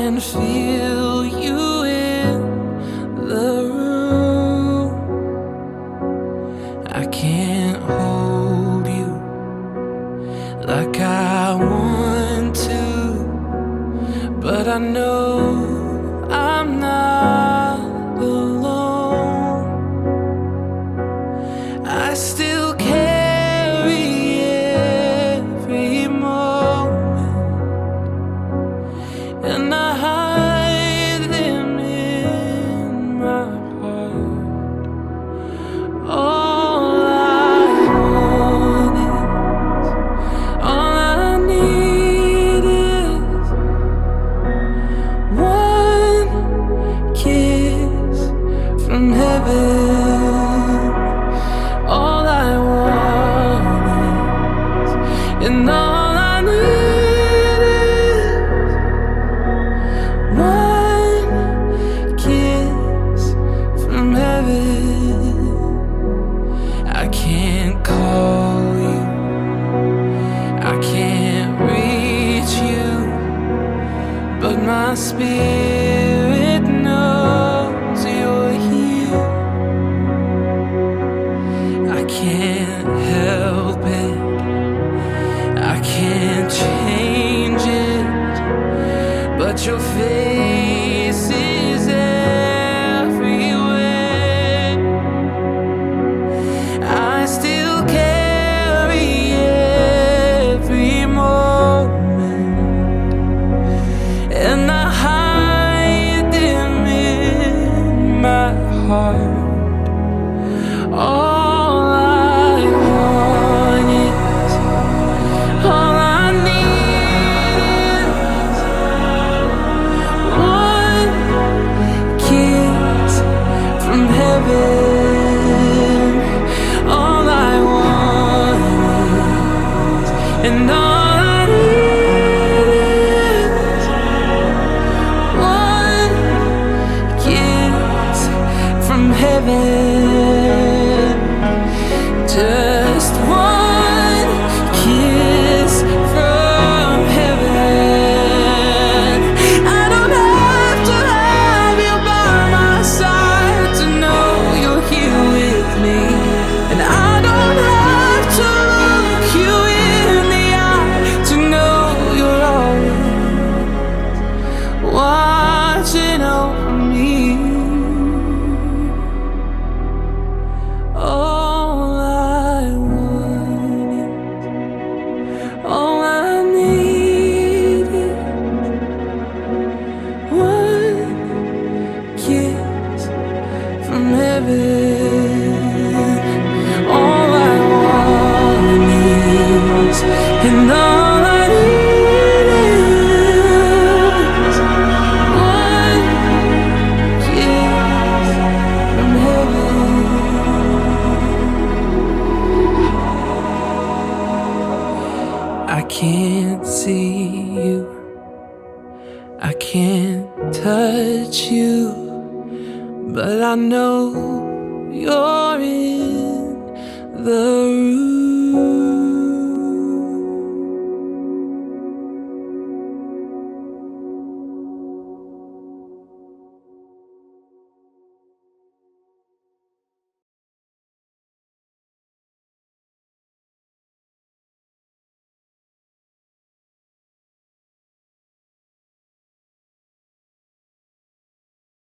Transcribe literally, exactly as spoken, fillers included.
can feel you in the room. I can't hold you like I want to, but I know I'm not alone. I still carry every moment, and I hide them in my heart. All I want is, all I need is one kiss from heaven. All I want is, and all I need is one kiss from heaven. I can't call you, I can't reach you, but my spirit knows you're here. I can't help it, I can't change it, but your face is everywhere. I still carry every moment, and I hide them in my heart. All I want is, all I need is one kiss from heaven. All I want is, and all I need is one kiss from heaven. Just one kiss from heaven. I don't have to have you by my side to know you're here with me, and I don't have to look you in the eye to know you're always watching over me. All I want is, all I need is one kiss from heaven. All I want is, and all I need is one kiss from heaven. I can't see you, I can't touch you, but I know you're in the room.